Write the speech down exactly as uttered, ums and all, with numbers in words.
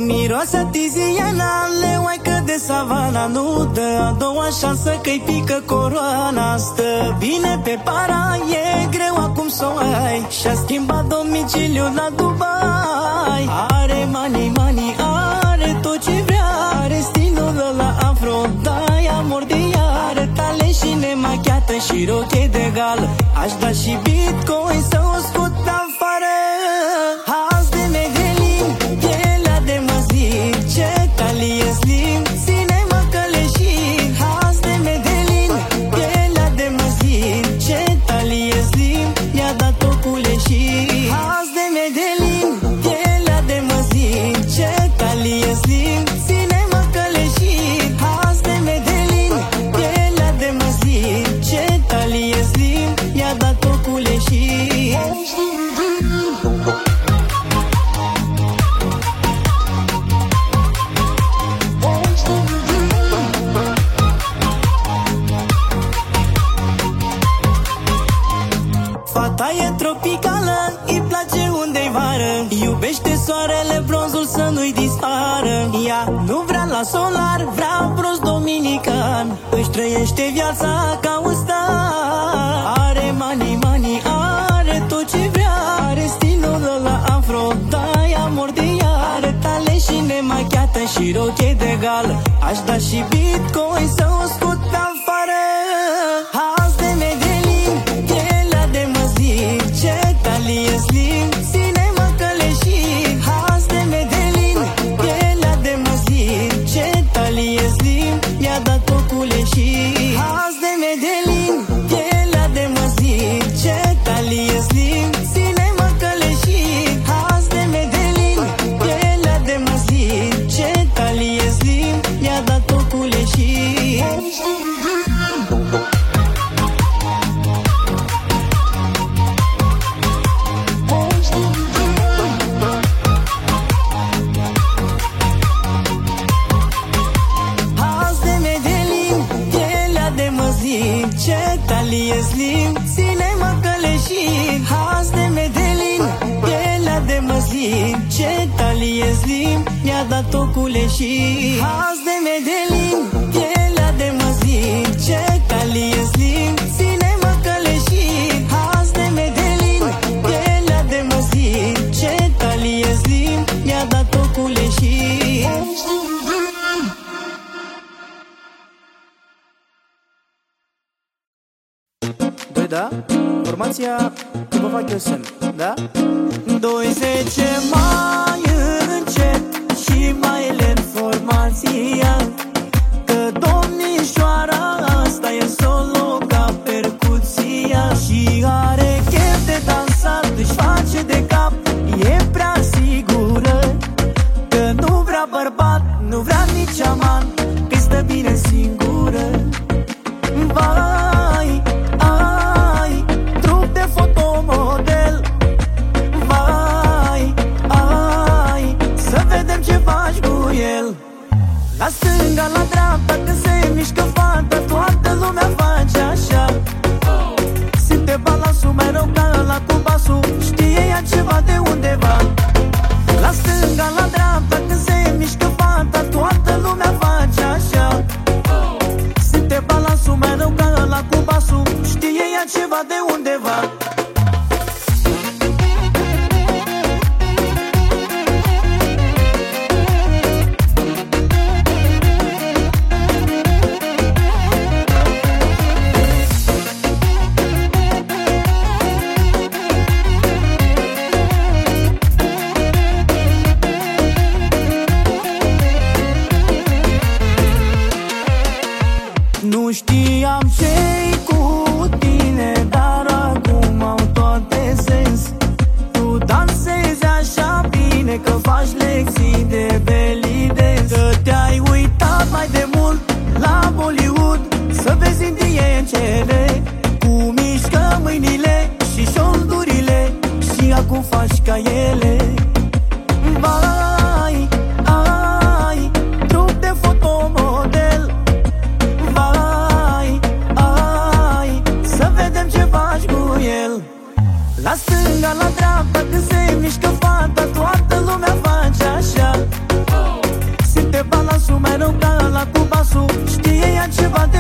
Miroase tiziana, leoaică de savana. Nu dă a doua șansă că-i pică coroana. Stă bine pe para, e greu acum s-o ai. Și-a schimbat domiciliul la Dubai. Are money, money, are tot ce vrea. Are stilul ăla afro, dai amor de ea. Are talent și nemachiată și roche de gală. Aș da și bitcoin să o scot afară. Azi de Medellin, pielea de măzit, ce talie slim, ține-mă căleșit. Azi de Medellin, pielea de măzit, ce talie slim, mi-a dat-o cu leșit. Azi de Medellin, pielea de măzit, ce talie slim, ține-mă căleșit. Azi de Medellin, pielea de măzit, ce talie slim, mi-a dat-o cu leșit. Fata e tropicală, îi place unde-i vară. Iubește soarele, bronzul să nu-i dispară. Ea nu vrea la solar, vrea bronz dominican. Își trăiește viața ca un star. Are money, money, are tot ce vrea. Are stilul ăla afro, dai amor de ea. Are talent și nemachiată și roche de gală. Aș da și bitcoin să o scot afară. Azi de Medellin, pielea de măzit, ce talie slim, ține-mă căleșit. Azi de Medellin, pielea de măzit, ce talie slim, mi-a dat-o cu leșit. Azi de Medellin, pielea de măzit, ce talie slim, ține-mă căleșit. Azi de Medellin, pielea de măzit, ce talie slim, mi-a dat-o cu leșit. Ce talie slim, ține-mă căleșit. Azi de Medellin, pielea de măslin, ce talie slim, mi-a dat-o cu leșit. Azi de Medellin, pielea de măslin, ce talie slim, ține-mă căleșit. Azi de Medellin, pielea de măslin, ce talie slim, mi-a dat-o cu leșit. Da? Formația că vă fac eu semn, da? douăzeci mai încet și mai lent formația, că domnișoara asta e solo ca percuția. Și are chef de dansat, își face de cap, e prea sigură că nu vrea bărbat, nu vrea nici aman, că stă bine singură. Vai, ai, trup de fotomodel. Vai, ai, să vedem ce faci cu el. La stânga, la dreapta, când se mișcă fata, toată lumea face așa. Simte balansul mereu ca ăla cu basul, știe ea ceva de undeva. La stânga, la dreapta, când se mișcă fata, toată lumea face așa. Simte balansul mereu ca ăla cu basul, știe ea ceva de undeva. Nu știam ce-i cu tine, dar acum au toate sens. Tu dansezi așa bine că faci lecții de belly dance. Că te-ai uitat mai de mult la Bollywood să vezi indiecele cum mișcă mâinile și șoldurile și acum faci ca ele. Vai, ai, trup de fotomodel. Vai, ai, să vedem ce faci cu el. La stânga, la dreapta, când se mișcă fata, toată lumea face așa. mereu ca ăla cu basul. Știe ea ceva de